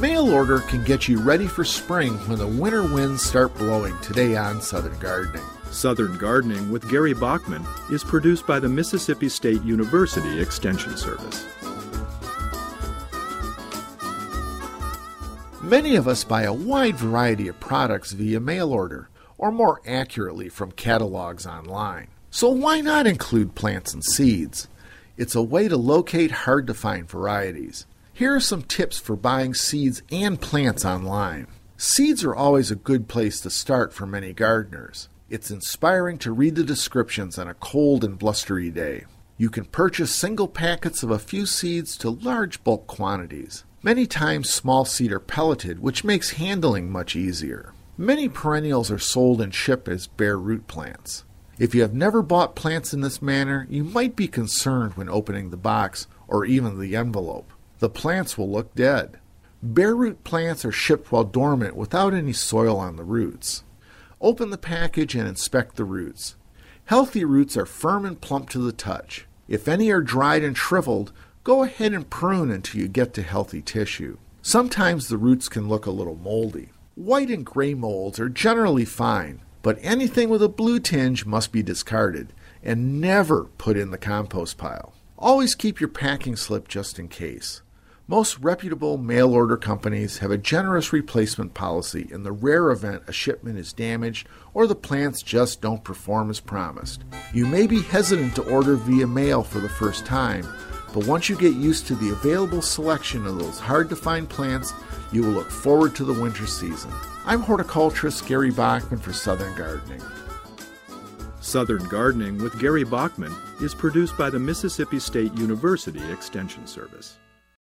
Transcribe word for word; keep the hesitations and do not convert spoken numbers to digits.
Mail order can get you ready for spring when the winter winds start blowing today on Southern Gardening. Southern Gardening with Gary Bachman is produced by the Mississippi State University Extension Service. Many of us buy a wide variety of products via mail order, or more accurately from catalogs online. So why not include plants and seeds? It's a way to locate hard-to-find varieties. Here are some tips for buying seeds and plants online. Seeds are always a good place to start for many gardeners. It's inspiring to read the descriptions on a cold and blustery day. You can purchase single packets of a few seeds to large bulk quantities. Many times small seed are pelleted, which makes handling much easier. Many perennials are sold and shipped as bare root plants. If you have never bought plants in this manner, you might be concerned when opening the box or even the envelope. The plants will look dead. Bare root plants are shipped while dormant without any soil on the roots. Open the package and inspect the roots. Healthy roots are firm and plump to the touch. If any are dried and shriveled, go ahead and prune until you get to healthy tissue. Sometimes the roots can look a little moldy. White and gray molds are generally fine, but anything with a blue tinge must be discarded and never put in the compost pile. Always keep your packing slip just in case. Most reputable mail order companies have a generous replacement policy in the rare event a shipment is damaged or the plants just don't perform as promised. You may be hesitant to order via mail for the first time, but once you get used to the available selection of those hard-to-find plants, you will look forward to the winter season. I'm horticulturist Gary Bachman for Southern Gardening. Southern Gardening with Gary Bachman is produced by the Mississippi State University Extension Service.